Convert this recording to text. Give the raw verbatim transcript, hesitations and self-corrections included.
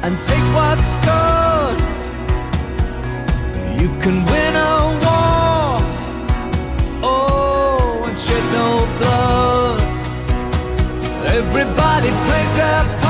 and take what's good. You can win a war, oh, and shed no blood. Everybody plays their part.